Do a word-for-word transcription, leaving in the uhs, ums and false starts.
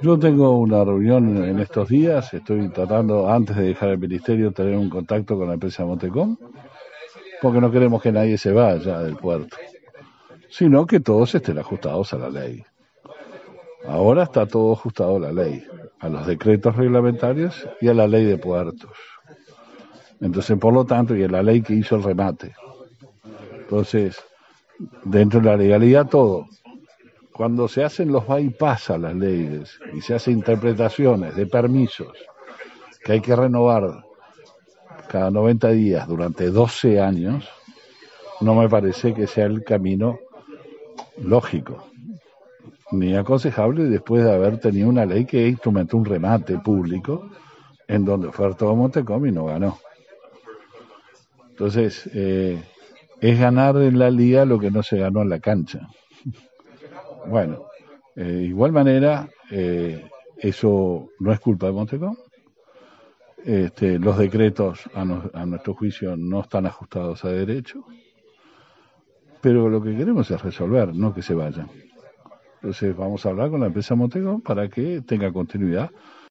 Yo tengo una reunión en estos días, estoy tratando, antes de dejar el ministerio, tener un contacto con la empresa Montecom, porque no queremos que nadie se vaya del puerto, sino que todos estén ajustados a la ley. Ahora está todo ajustado a la ley, a los decretos reglamentarios y a la ley de puertos. Entonces, por lo tanto, y a la ley que hizo el remate. Entonces, dentro de la legalidad todo. Cuando se hacen los bypass a las leyes y se hacen interpretaciones de permisos que hay que renovar cada noventa días durante doce años, no me parece que sea el camino lógico ni aconsejable después de haber tenido una ley que instrumentó un remate público en donde ofertó Montecom y no ganó. Entonces, eh, es ganar en la liga lo que no se ganó en la cancha. Bueno, eh, de igual manera, eh, eso no es culpa de Montecom. Este, los decretos, a, no, a nuestro juicio, no están ajustados a derecho, pero lo que queremos es resolver, no que se vayan. Entonces vamos a hablar con la empresa Montecom para que tenga continuidad